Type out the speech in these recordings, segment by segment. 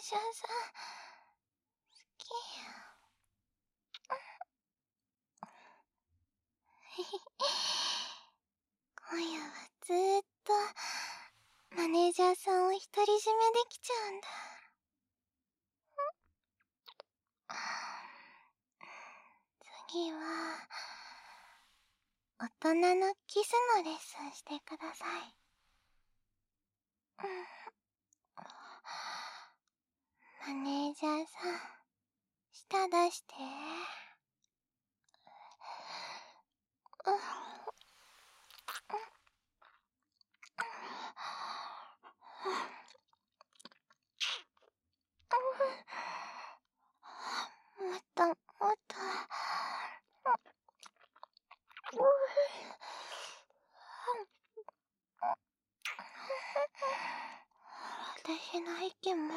ジャーさん、好き。今夜はずーっとマネージャーさんを独り占めできちゃうんだ。次は大人のキスのレッスンしてください。マネージャーさん、舌出して。もっともっと。私の息も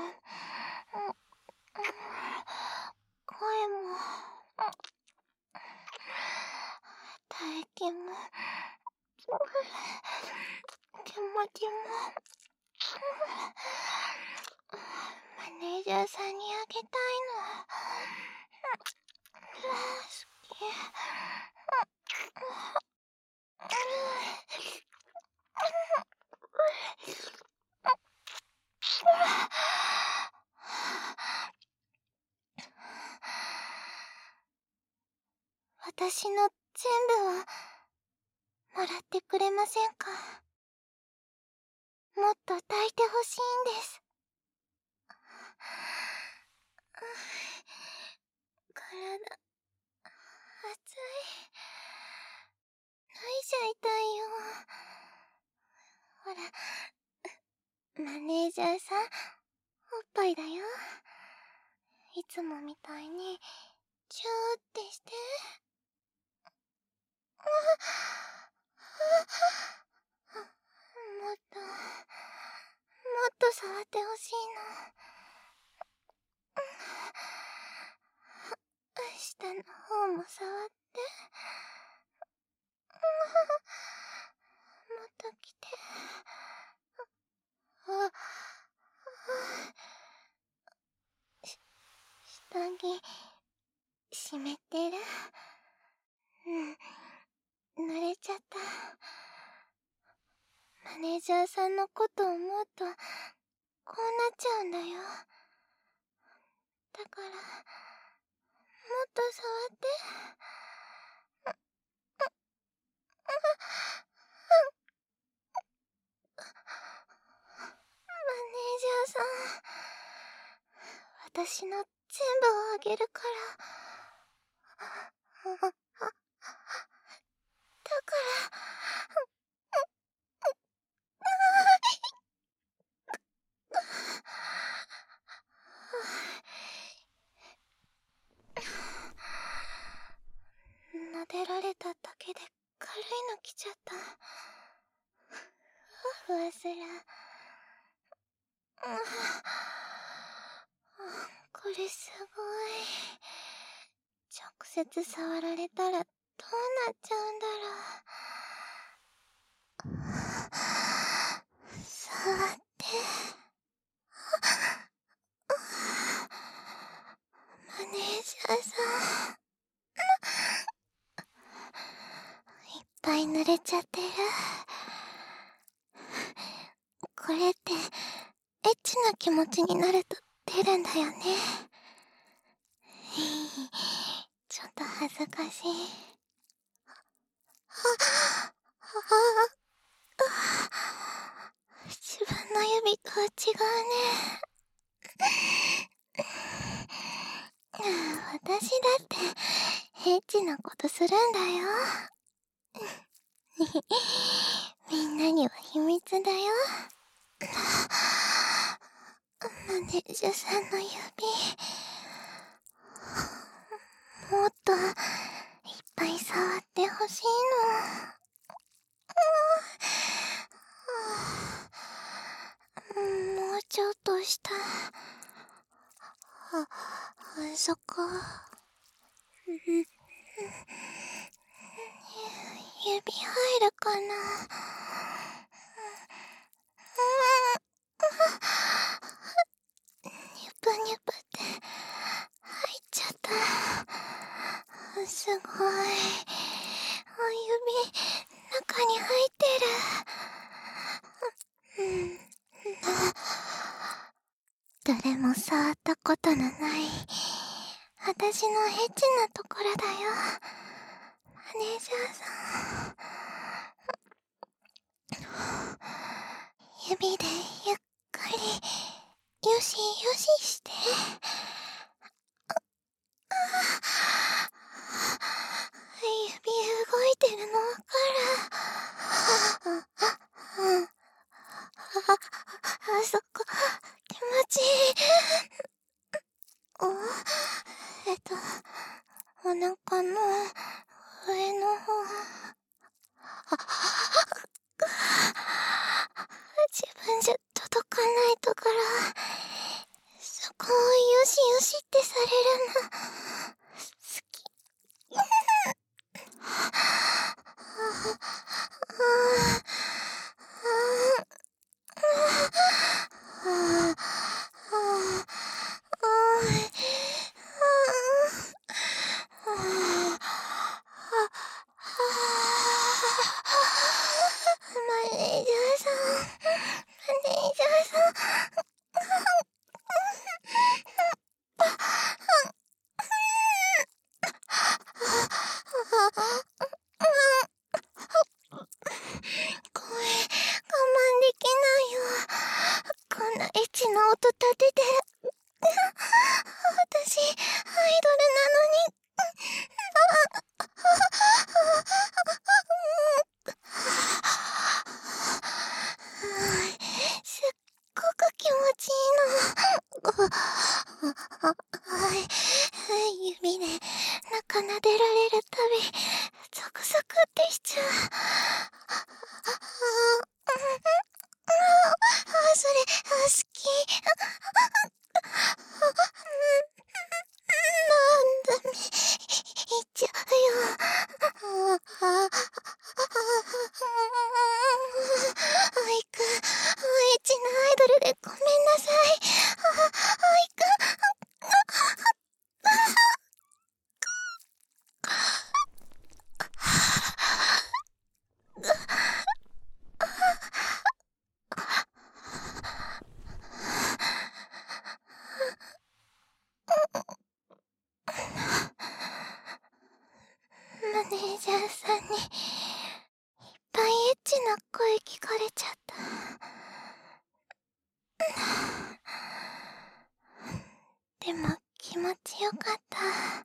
声も唾液も気持ちもマネージャーさんにあげたいの。好き。私の全部をもらってくれませんか？もっと抱いてほしいんです。体、熱い。吐いちゃいたいよ。ほら、マネージャーさん、おっぱいだよ。いつもみたいに、チューってして。もっと触ってほしいの。下の方も触って。もっと来て。下着、湿ってる。濡れちゃった。マネージャーさんのことを思うと、こうなっちゃうんだよ。だから、もっと触って。マネージャーさん、私の全部をあげるから。だから、撫でられただけで軽いの来ちゃった。ふわふわする。これすごい。直接触られたらどうなっちゃうんだろう。触って。マネージャーさん。いっぱい濡れちゃってる。これってエッチな気持ちになると出るんだよね。ちょっと恥ずかしい。自分の指とは違うね。私だってエッチなことするんだよ。みんなには秘密だよ。マネージャーさんの指、もっといっぱい触ってほしいの。もうちょっとした。そこ。指入るかな。プごい。指、中に入ってる。誰も触ったことのない私のエッチなところだよ。マネージャーさん。指でゆっくりよしよしして。指動いてるのわかる。あそこ気持ちいい。お腹の上の方。自分じゃ届かないところ、そこをよしよしってされるの好き。マネージャーさん、マネージャーさん。声、我慢できないよ。こんなエッチな音立てて。私、アイドルなのに。すっごく気持ちいいの。指で中撫でられるたびゾクゾクってしちゃう。それ好き。なんだめ、言っちゃうよ。アイくん、エッチなアイドルでごめんなさい。アイくん。マネージャーさんにいっぱいエッチな声聞かれちゃった。でも気持ちよかった。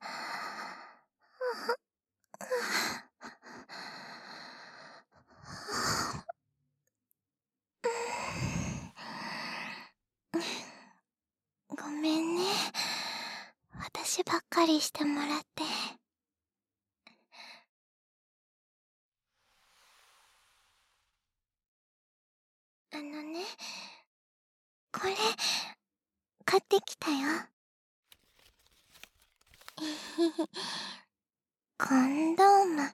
ごめんね。私ばっかりしてもらって。これ、買ってきたよ。コンドーム。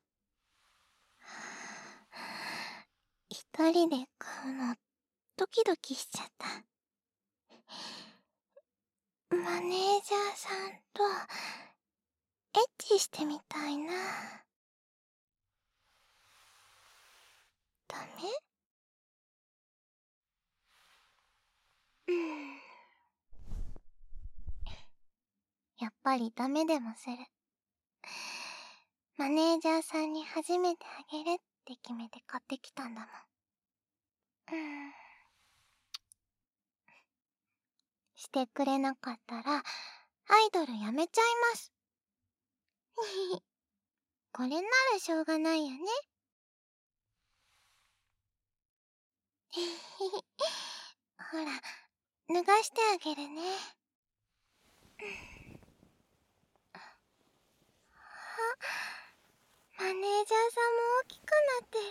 一人で買うの、ドキドキしちゃった。マネージャーさんと、エッチしてみたいな。ダメ？やっぱりダメでもする。マネージャーさんに初めてあげるって決めて買ってきたんだもん。してくれなかったら、アイドルやめちゃいます。これならしょうがないよね。ほら、脱がしてあげるね。マネージャーさんも大きくなって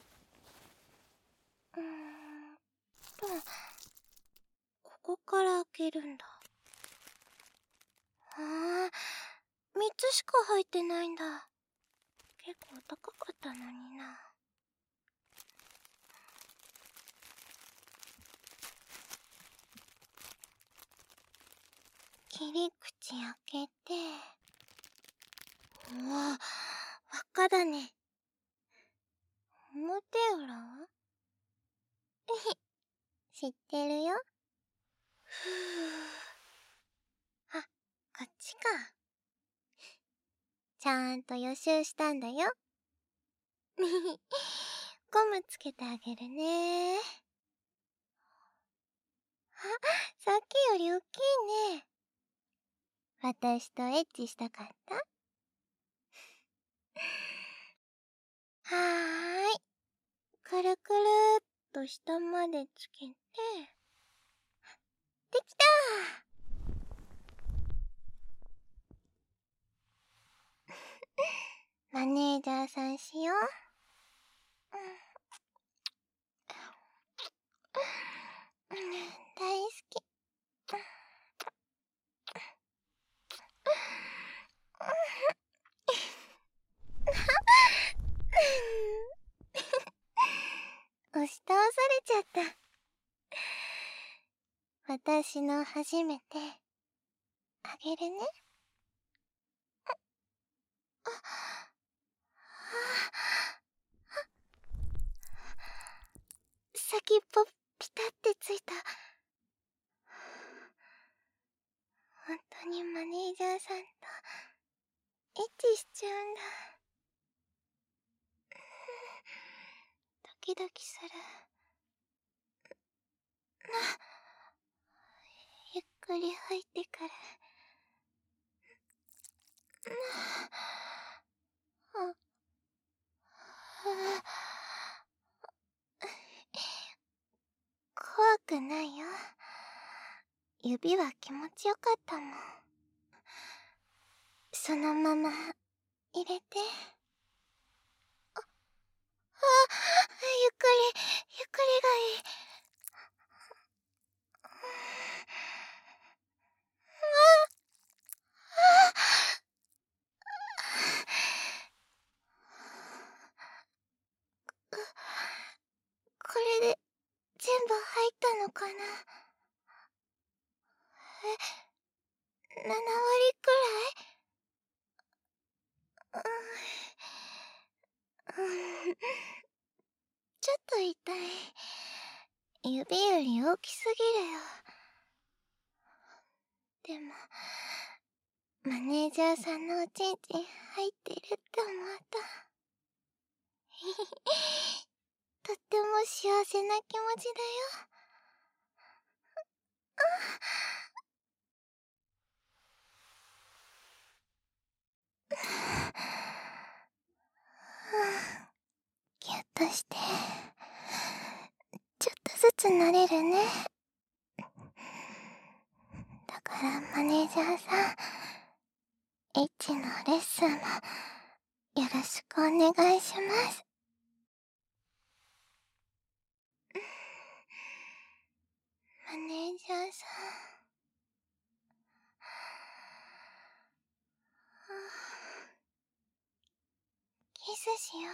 る。ここから開けるんだ。3つしか入ってないんだ。結構高かったのにな。切り口開けて。うわ、 だね。表裏は知ってるよ。あ、こっちか。ちゃんと予習したんだよ。ゴムつけてあげるね。あ、さっきより大きいね。私とエッチしたかった？はーい。くるくるっと下までつけて。できたー。マネージャーさんしよう。大好き。押し倒されちゃった。私の初めてあげるね。先っぽピタってついた。本当にマネージャーさんとエッチしちゃうんだ。ドキドキする。ゆっくり入ってくる。怖くないよ。指は気持ちよかったもん。そのまま入れて。ゆっくり、ゆっくりがいい。これで全部入ったのかな。7割くらい？ちょっと痛い。指より大きすぎるよ。でも、マネージャーさんのおちんちん入ってるって思うと、とっても幸せな気持ちだよ。ギュッとして、ちょっとずつ慣れるね。だからマネージャーさん、エッチのレッスンもよろしくお願いします。マネージャーさん。キスしよう。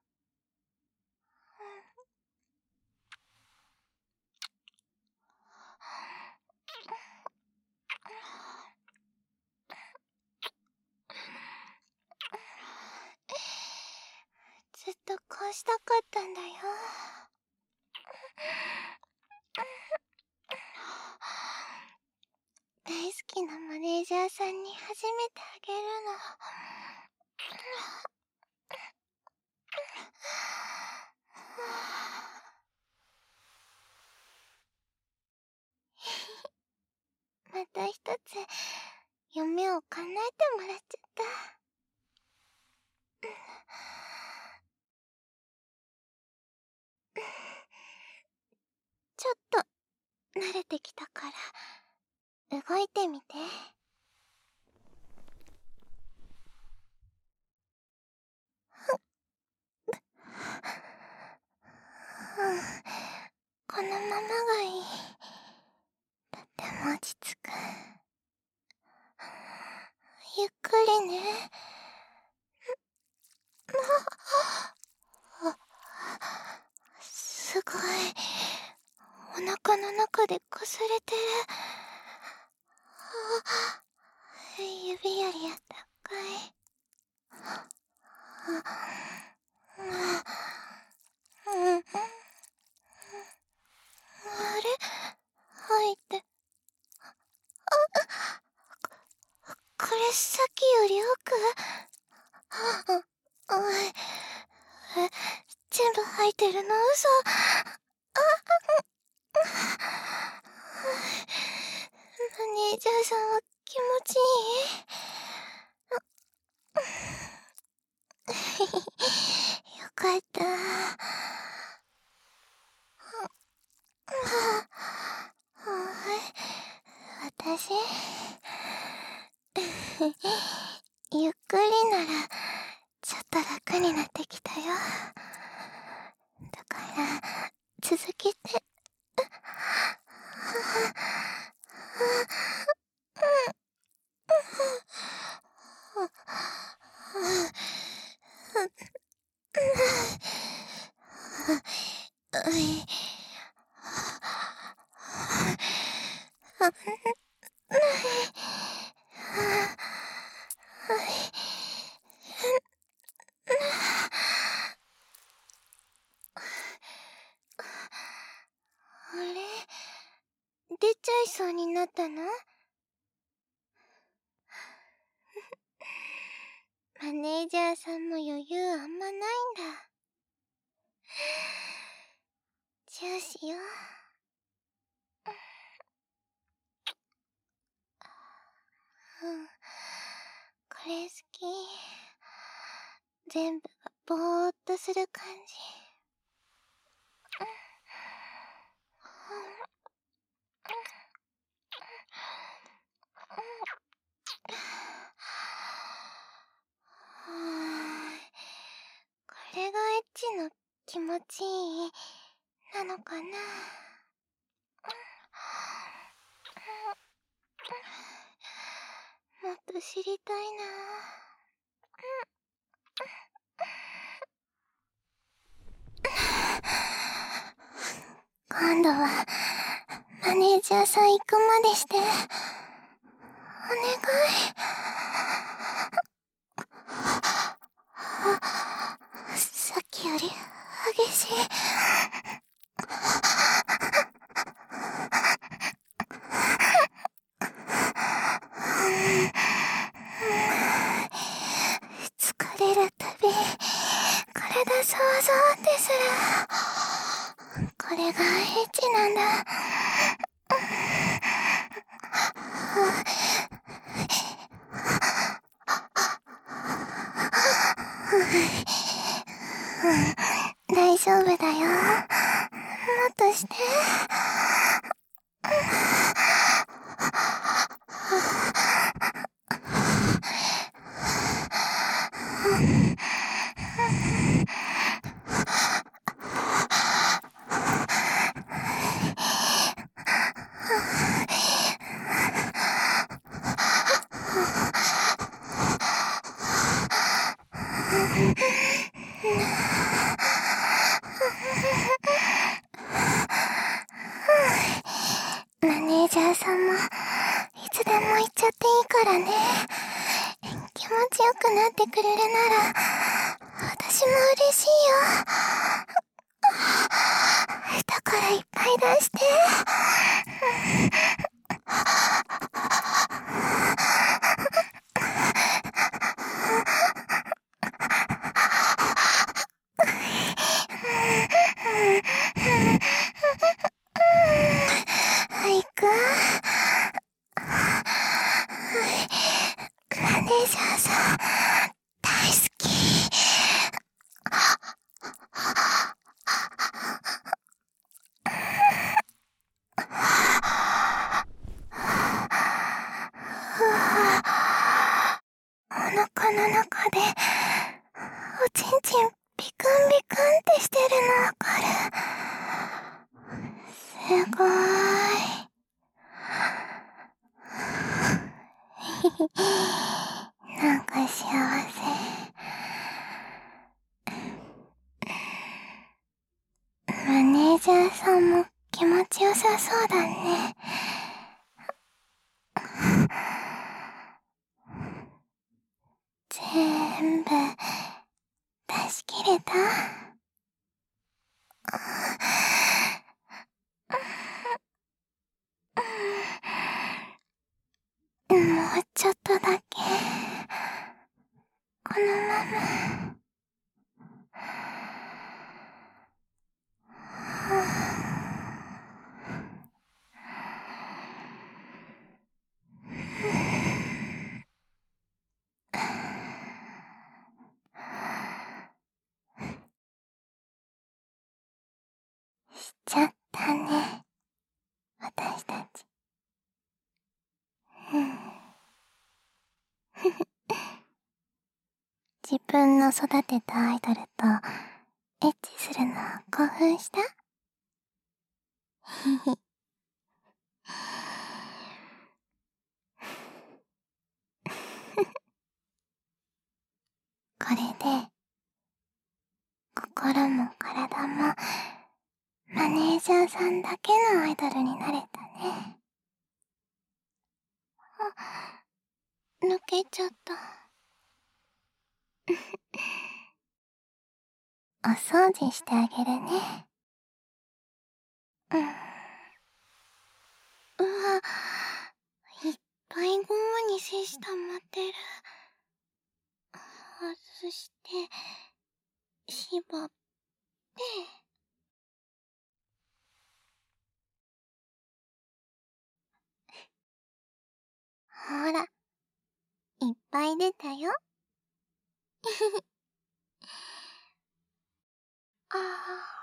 ずっとこうしたかったんだよ。大好きなマネージャーさんに初めてあげるの。また一つ夢を叶えてもらっちゃった。ちょっと慣れてきたから動いてみて。このままがいい。とっても落ち着く。ゆっくりね。すごい。お腹の中でこすれてる。指よりあったかい。 いてるの嘘。マネージャーさんは気持ちいい？よかった。私ゆっくりならちょっと楽になってきたよ。だから続けて。あれ？出ちゃいそうになったの？マネージャーさんも余裕あんまないんだ。じゃあしよう。これ好き。全部がぼーっとする感じ。これがエッチの気持ちいいなのかな。もっと知りたいな。今度はマネージャーさん行くまでして。お願い。さっきより激しい。疲れるたび体想像ってする。これがエッチなんだ。大丈夫だよ。もっとして。マネージャーさんもいつでも行っちゃっていいからね。気持ちよくなってくれるなら私も嬉しいよ。だからいっぱい出して。行く？マネージャーさん大好き。お腹の中でおちんちんビクンビクンってしてるのわかる？すごーい。なんか幸せ。マネージャーさんも気持ちよさそうだね。全部出し切れた？もうちょっとだけこのまま。 しちゃったね、私たち。自分の育てたアイドルとエッチするの興奮した？ひひ。これで心も体もマネージャーさんだけのアイドルになれたね。あ、抜けちゃった。お掃除してあげるね。うわ、いっぱいゴムにセシ溜まってる。外して、縛って。ほら、いっぱい出たよ。ああ。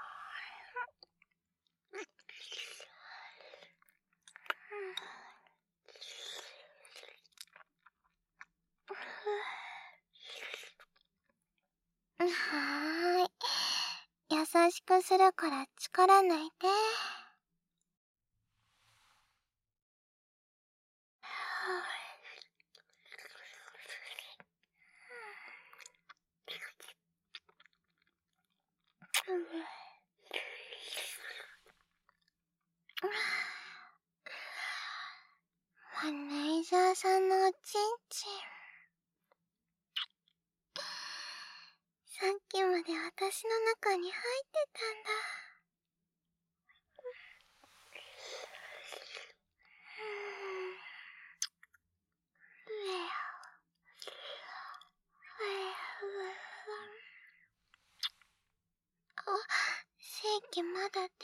はーい。優しくするから力抜いて。マネージャーさんのおちんちん。さっきまで私の中に入ってたんだ。あ、正気まだ出る。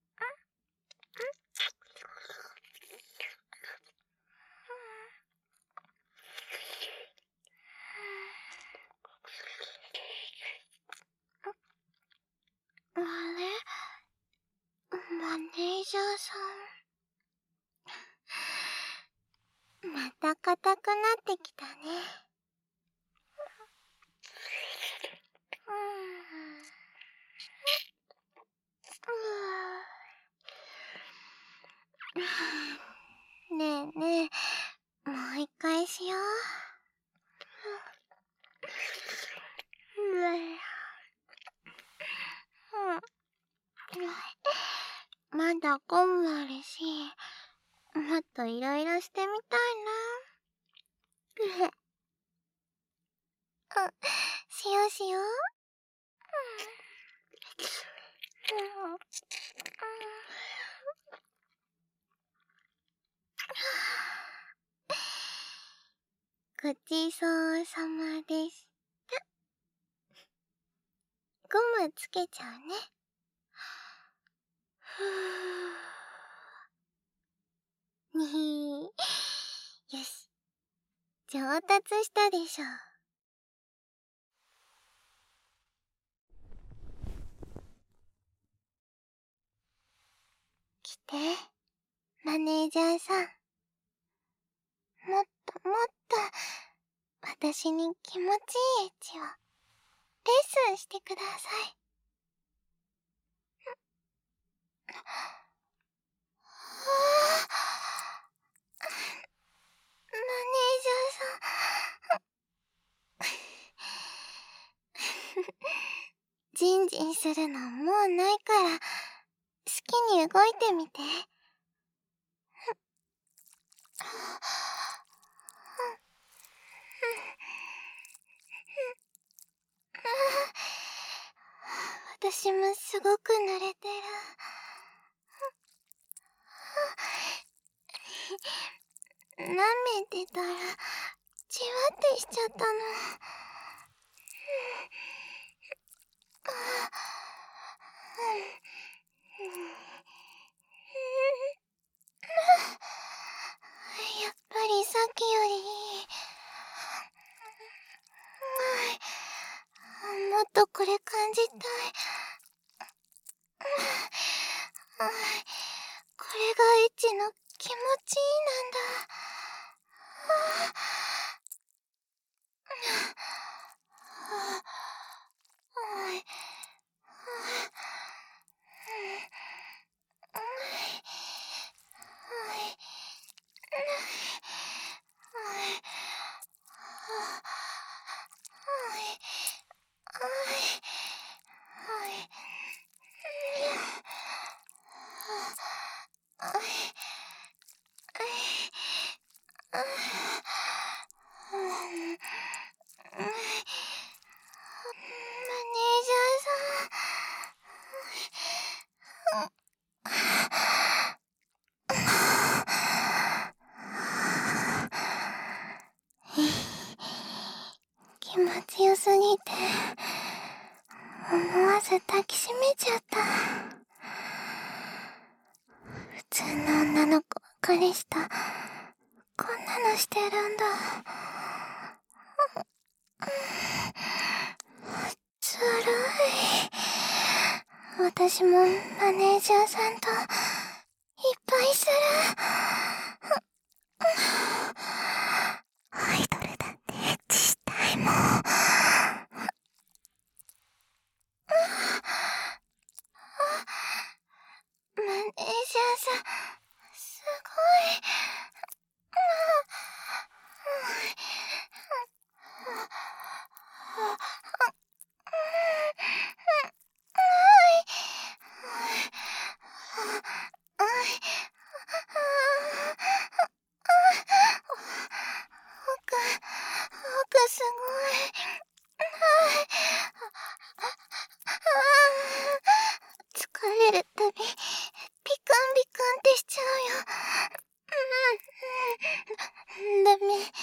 あれ？マネージャーさん。また硬くなってきたね。ねえねえ、もう一回しよう。まだゴムあるし、もっといろいろしてみたいな。しようしよう。ごちそうさまでした。ゴムつけちゃうね。にひー。よし。上達したでしょ。来て、マネージャーさん。もっともっと、私に気持ちいいエッチを、レッスンしてください。マネージャーさん。ジンジンするのもうないから、好きに動いてみて。私もすごく濡れてる。舐めてたら、じわってしちゃったの。やっぱりさっきよりいい。もっとこれ感じたい。 これがエッチの気持ちいいなんだ。気持ちよすぎて思わず抱きしめちゃった。普通の女の子ばかりした。こんなのしてるんだ。ずるい。私もマネージャーさんといっぱいする。アイドルだってエッチしたいもん。マネージャーさん、すごい。奥すごい。疲れるたび、ビクンビクンってしちゃうよ。ダメ。こんなのダメ。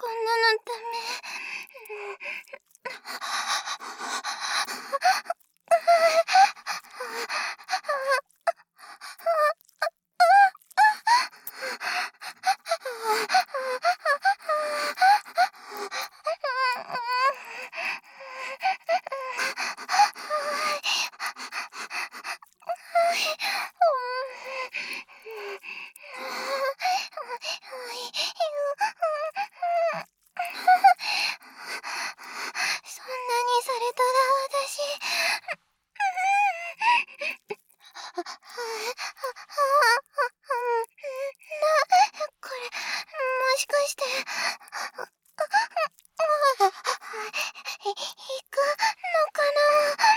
そんなにされたら私、これ、もしかして、行くのかな。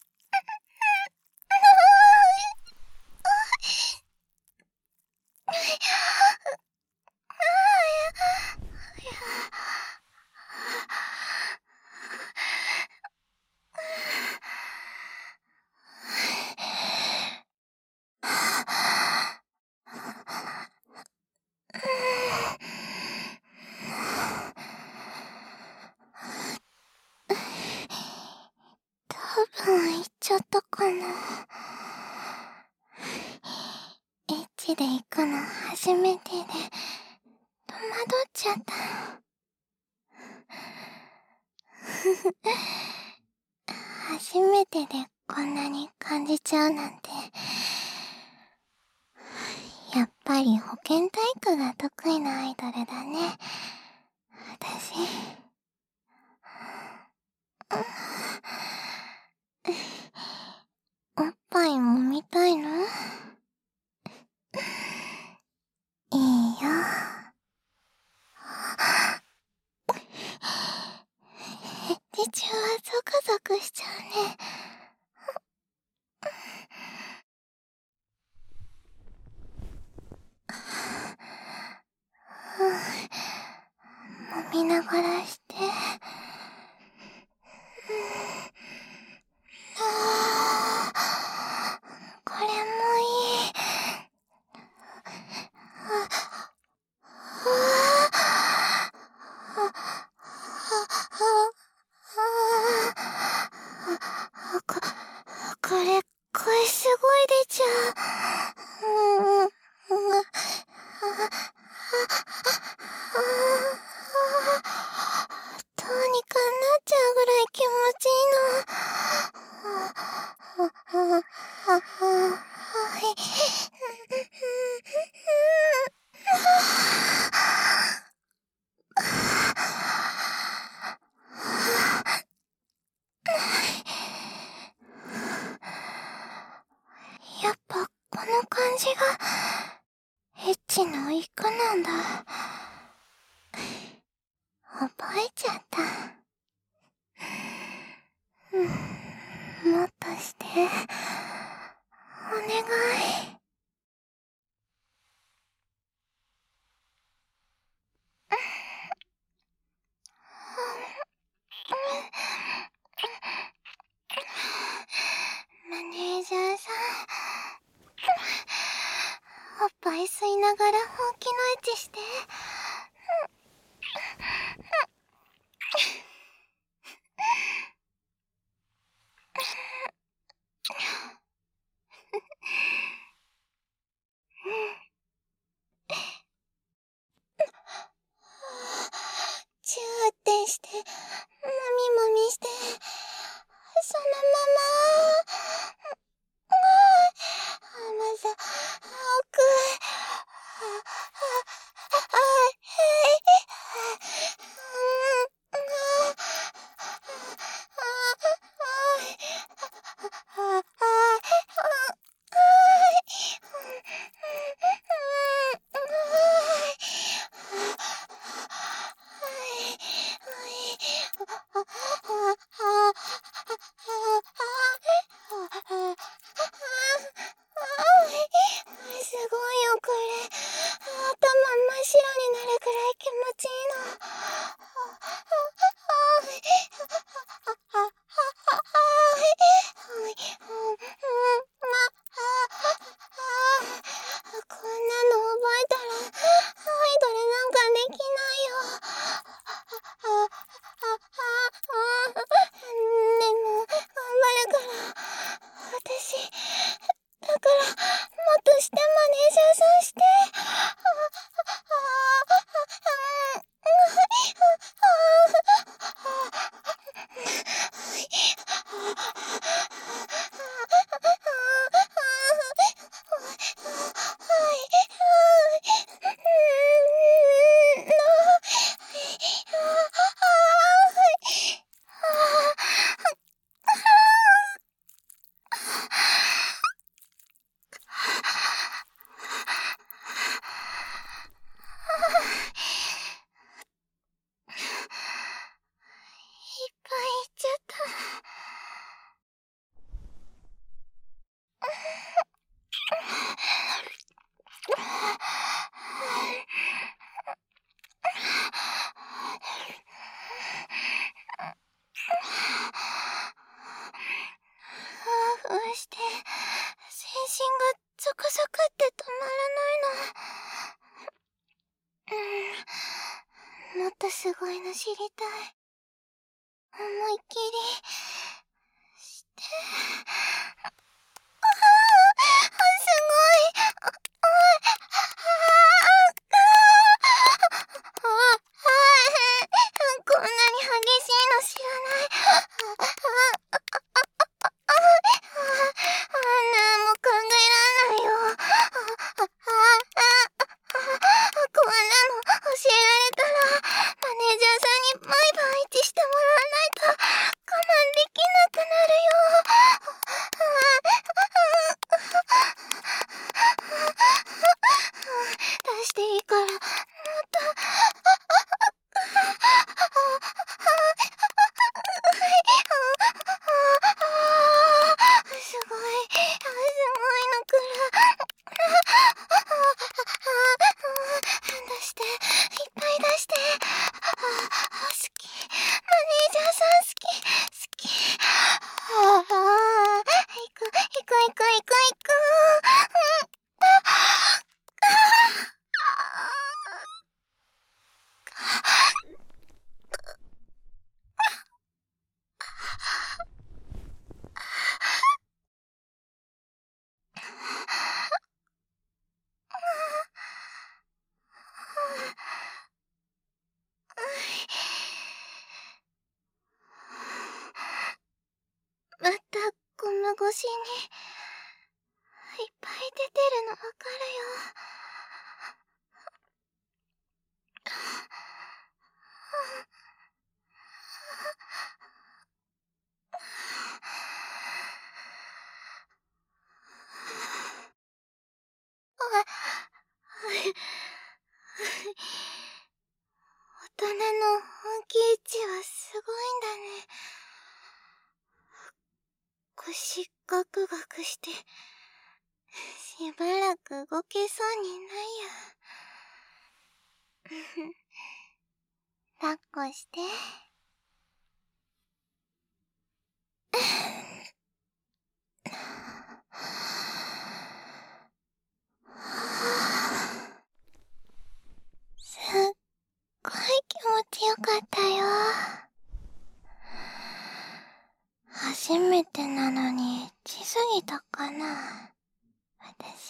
多分行っちゃったかな。エッチで行くの初めてで、戸惑っちゃった。初めてでこんなに感じちゃうなんて。やっぱり保健体育が得意なアイドルだね。私。おっぱい揉みたいの？いいよ。実はゾクゾクしちゃうね。揉みながらして。これもいい。これ、声すごい出ちゃう。どうにかなっちゃうぐらい気持ちいいの。はい。 じがエッチの一個なんだ。覚えちゃった。もっとして、お願い。マネージャーさん、おっぱい吸いながら本気のエッチして。チューってして、もみもみして、そのまま、甘さ、奥、すごいよこれ。頭真っ白になるくらい気持ちいいの。こんなの覚えたらアイドルなんかできないよ。でも頑張るから私。だからもっとしてマネージャーさんして。いっぱい言っちゃった。ふわふわして、全身がゾクゾクって止まらないの。もっとすごいの知りたい。思いっきりして。すごい。こんなに激しいの知らない。なんも考えらんないよ。こんなの教えられたらマネージャーさんに毎晩エッチしてもらわないと我慢できなくなるよ。出していいからもっと。すごいのくる。出して、いっぱい出して。好き。マネージャーさん好き。好き。行く、行く、行く、行く、行く。またゴム越しにいっぱい出てるのわかるよ。 腰ガクガクして、しばらく動けそうにないや。抱っこして。すっごい気持ちよかったよ。初めてなのにエッチすぎたかな、私。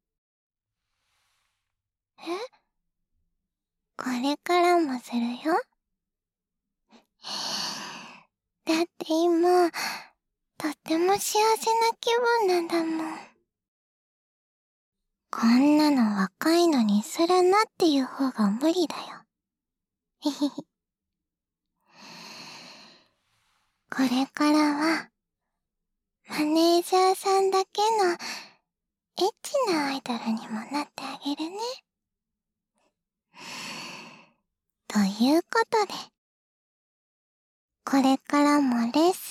これからもするよ。だって今、とっても幸せな気分なんだもん。こんなの若いのにするなっていう方が無理だよ。へへへ。これからは、マネージャーさんだけのエッチなアイドルにもなってあげるね。ということで、これからもレッス